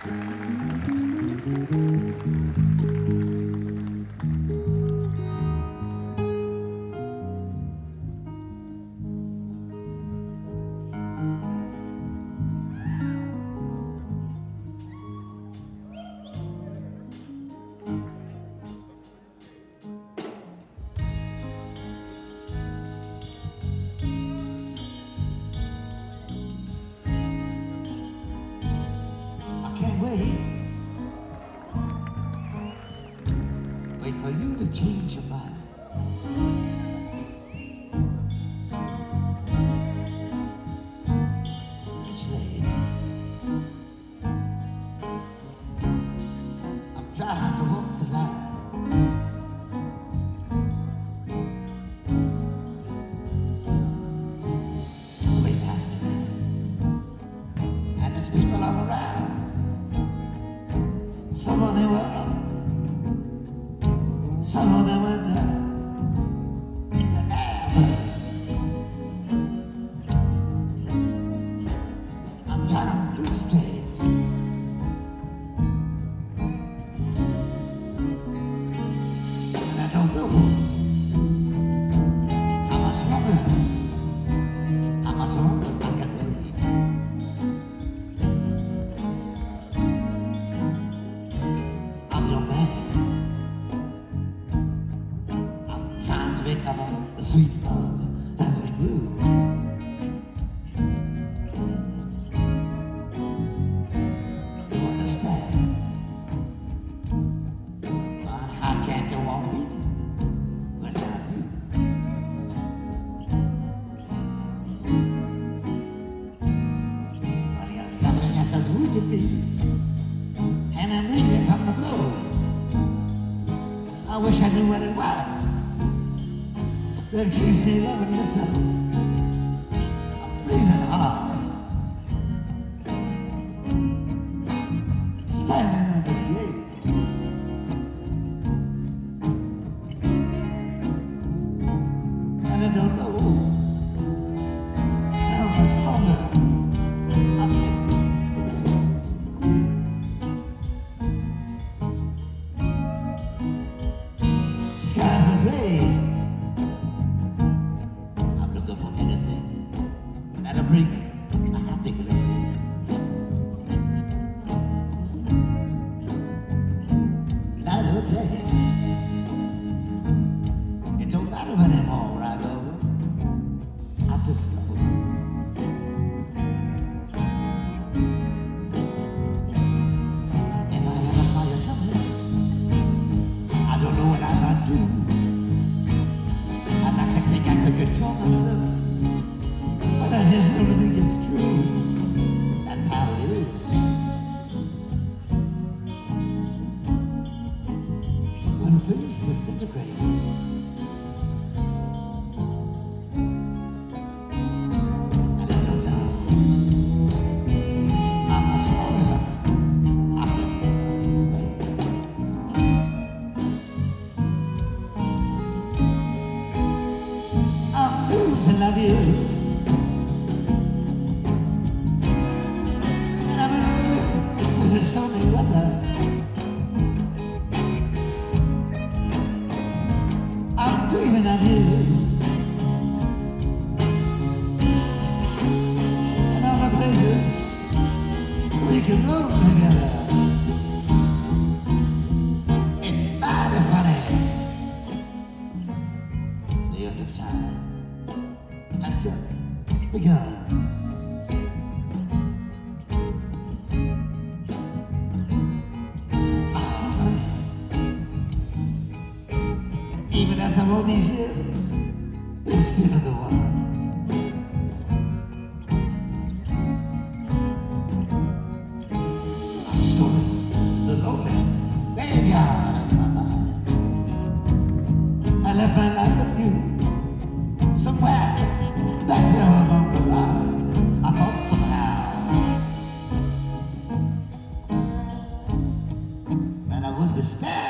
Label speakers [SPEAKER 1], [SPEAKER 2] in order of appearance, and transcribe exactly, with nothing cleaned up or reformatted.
[SPEAKER 1] Wait for you to change your mind. It's late. I'm trying to walk the line. It's way past midnight, and there's people all around. Some of them were up. Some of them were down in the air. I'm trying to look straight. And I don't know how much longer, how much longer I can wait. I'm your man. Trying to recover the sweet love as we grew. You understand? My heart can't go on beating without you. Well, you're loving as a would be, and I'm reading from the blue. I wish I knew what it was that keeps me loving you so. I'm breathing hard, standing at the gate. And I don't know how much longer I can wait. Skies are gray. For anything that'll bring a happy glow. Night or day, it don't matter anymore where I go. I just go. If I ever saw you coming, I don't know what I might do. I'd like to think I could control myself, but I just don't think it's true. That's how it is. When things disintegrate, and I don't know how much longer I can wait. I'm doomed to love you. I'm dreaming of you and all the places we can roam together. It's mighty funny. The end of time has just begun. Even after all these years, it's still the one. I'm stolen to the lonely graveyard of my mind. I left my life with you, somewhere back there among the line. I thought somehow that I would despair.